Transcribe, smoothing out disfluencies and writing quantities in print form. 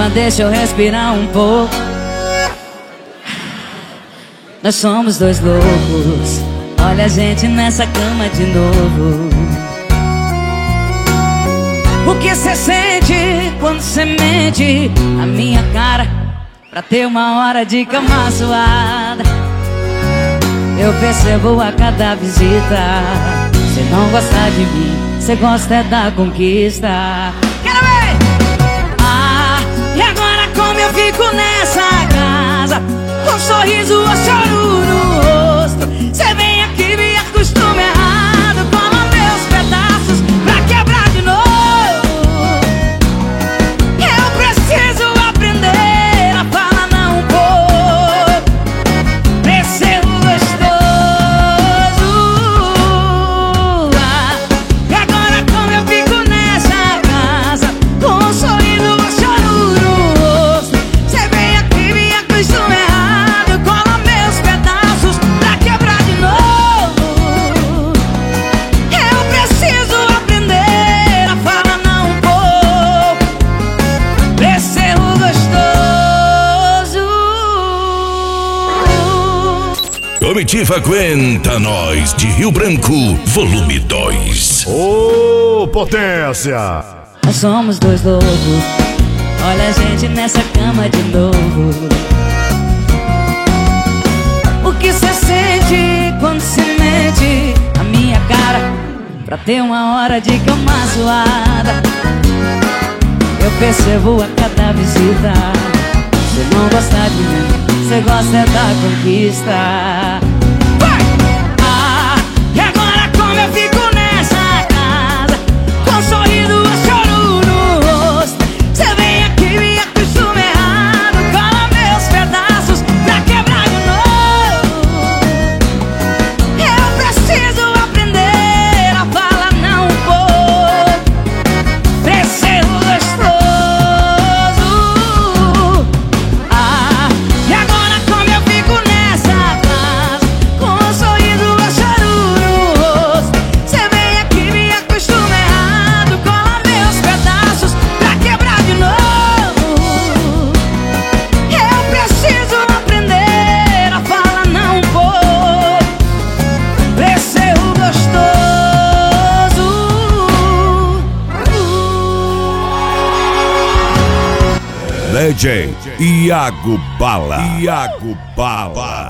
Calma, deixa eu respirar um pouco. Nós somos dois loucos. Olha a gente nessa cama de novo. O que cê sente quando cê mente na minha cara pra ter uma hora de cama suada? Eu percebo a cada visita. Cê não gosta de mim, cê gosta é da conquista. Quero ver! Ah, e agora como eu fico nessa casa, com um sorriso ou choro no rosto? Cê vem aqui, me acostuma errado, cola meus pedaços pra quebrar de novo. Eu preciso aprender a falar não um pouco, pra ser gostoso. Ah, e agora como eu fico nessa casa, com um sorriso ou choro no rosto? Cê vem aqui, me acostuma errado, cola meus pedaços pra quebrar de novo. Eu preciso aprender a falar não um pouco, pra ser gostoso. Comitiva Aguenta Nós de Rio Branco, volume 2. Ô, potência! Nós somos dois loucos. Olha a gente nessa cama de novo. O que cê sente quando cê mente na minha cara pra ter uma hora de cama suada? Eu percebo a cada visita. Cê não gosta de mim, cê gosta é da conquista. Vai! Ah, e agora como eu fico nessa casa, com um sorriso ou choro no rosto? Cê vem aqui, me acostuma errado, cola meus pedaços pra quebrar de novo. Eu preciso aprender a falar não um pouco, pra ser gostoso. Ah, e agora como eu fico nessa casa, com um sorriso ou choro no rosto? Cê vem aqui, me acostuma errado, cola meus pedaços pra quebrar de novo. Eu preciso aprender a falar não um pouco, pra ser gostoso. DJ Iago Bala. Iago Bala.